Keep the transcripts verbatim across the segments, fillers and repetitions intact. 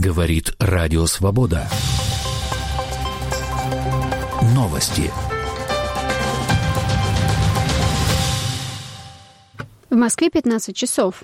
Говорит Радио Свобода. Новости. В Москве пятнадцать часов.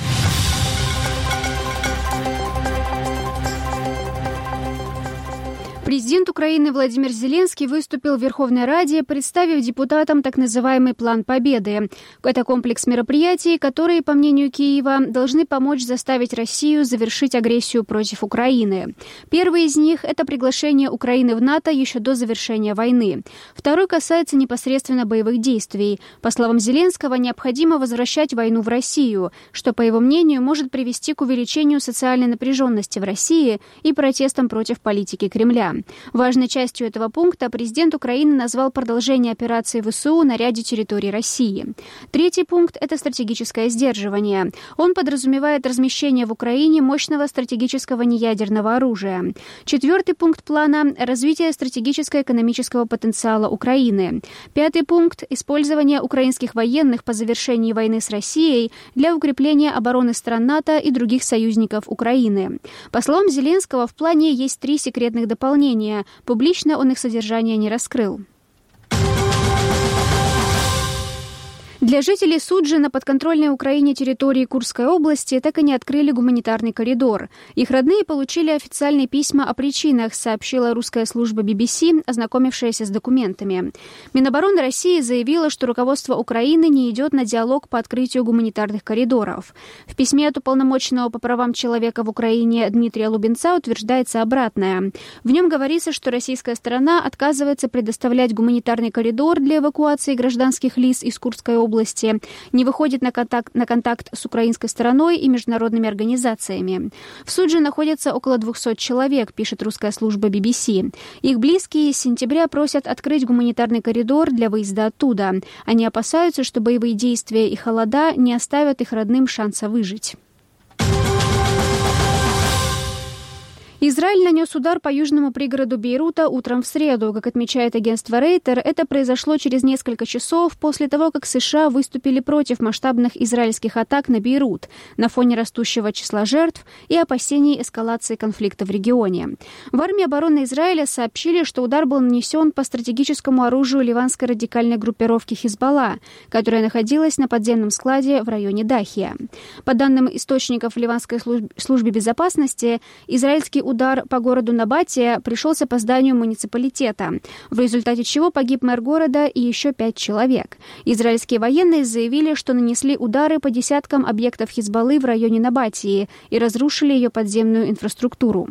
Президент Украины Владимир Зеленский выступил в Верховной Раде, представив депутатам так называемый «План Победы». Это комплекс мероприятий, которые, по мнению Киева, должны помочь заставить Россию завершить агрессию против Украины. Первый из них – это приглашение Украины в НАТО еще до завершения войны. Второй касается непосредственно боевых действий. По словам Зеленского, необходимо возвращать войну в Россию, что, по его мнению, может привести к увеличению социальной напряженности в России и протестам против политики Кремля. Важной частью этого пункта президент Украины назвал продолжение операции ВСУ на ряде территорий России. Третий пункт – это стратегическое сдерживание. Он подразумевает размещение в Украине мощного стратегического неядерного оружия. Четвертый пункт плана – развитие стратегическо-экономического потенциала Украины. Пятый пункт – использование украинских военных по завершении войны с Россией для укрепления обороны стран НАТО и других союзников Украины. По словам Зеленского, в плане есть три секретных дополнения. Публично он их содержание не раскрыл. Для жителей Суджи на подконтрольной Украине территории Курской области так и не открыли гуманитарный коридор. Их родные получили официальные письма о причинах, сообщила русская служба би би си, ознакомившаяся с документами. Минобороны России заявила, что руководство Украины не идет на диалог по открытию гуманитарных коридоров. В письме от уполномоченного по правам человека в Украине Дмитрия Лубенца утверждается обратное. В нем говорится, что российская сторона отказывается предоставлять гуманитарный коридор для эвакуации гражданских лиц из Курской области, области, не выходит на контакт, на контакт с украинской стороной и международными организациями. В Судже находится около двухсот человек, пишет русская служба би би си. Их близкие с сентября просят открыть гуманитарный коридор для выезда оттуда. Они опасаются, что боевые действия и холода не оставят их родным шанса выжить. Израиль нанес удар по южному пригороду Бейрута утром в среду. Как отмечает агентство Рейтер, это произошло через несколько часов после того, как США выступили против масштабных израильских атак на Бейрут на фоне растущего числа жертв и опасений эскалации конфликта в регионе. В армии обороны Израиля сообщили, что удар был нанесен по стратегическому оружию ливанской радикальной группировки Хизбалла, которая находилась на подземном складе в районе Дахия. По данным источников в ливанской службе безопасности, израильский удар по городу Набатия пришелся по зданию муниципалитета, в результате чего погиб мэр города и еще пять человек. Израильские военные заявили, что нанесли удары по десяткам объектов Хизбаллы в районе Набатии и разрушили ее подземную инфраструктуру.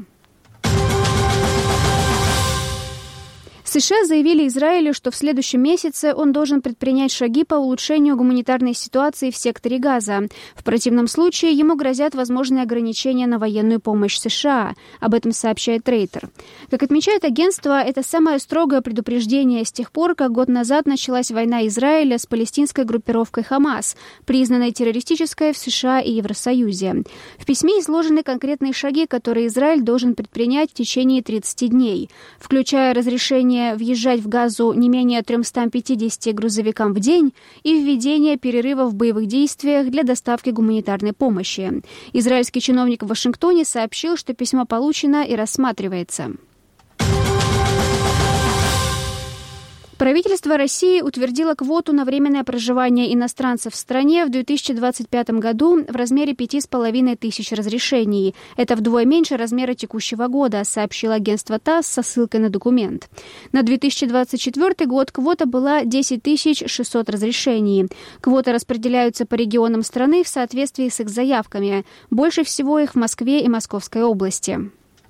США заявили Израилю, что в следующем месяце он должен предпринять шаги по улучшению гуманитарной ситуации в секторе Газа. В противном случае ему грозят возможные ограничения на военную помощь США. Об этом сообщает Рейтер. Как отмечает агентство, это самое строгое предупреждение с тех пор, как год назад началась война Израиля с палестинской группировкой Хамас, признанной террористической в США и Евросоюзе. В письме изложены конкретные шаги, которые Израиль должен предпринять в течение тридцати дней, включая разрешение въезжать в Газу не менее тремстам пятидесяти грузовикам в день и введение перерыва в боевых действиях для доставки гуманитарной помощи. Израильский чиновник в Вашингтоне сообщил, что письмо получено и рассматривается. Правительство России утвердило квоту на временное проживание иностранцев в стране в две тысячи двадцать пятом году в размере пяти с половиной тысяч разрешений. Это вдвое меньше размера текущего года, сообщило агентство ТАСС со ссылкой на документ. На две тысячи двадцать четвёртый год квота была десять тысяч шестьсот разрешений. Квоты распределяются по регионам страны в соответствии с их заявками. Больше всего их в Москве и Московской области.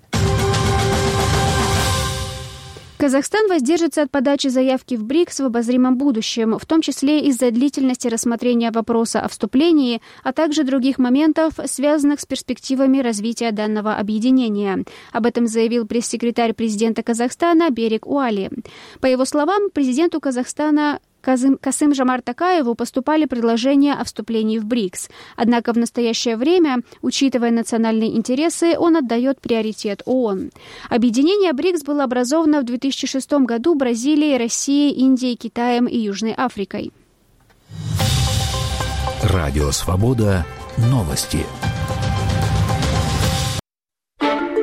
Казахстан воздержится от подачи заявки в БРИКС в обозримом будущем, в том числе из-за длительности рассмотрения вопроса о вступлении, а также других моментов, связанных с перспективами развития данного объединения. Об этом заявил пресс-секретарь президента Казахстана Берик Уали. По его словам, президенту Казахстана Касым-Жомарт Токаеву поступали предложения о вступлении в БРИКС. Однако в настоящее время, учитывая национальные интересы, он отдает приоритет ООН. Объединение БРИКС было образовано в две тысячи шестом году Бразилией, Россией, Индией, Китаем и Южной Африкой. Радио Свобода. Новости.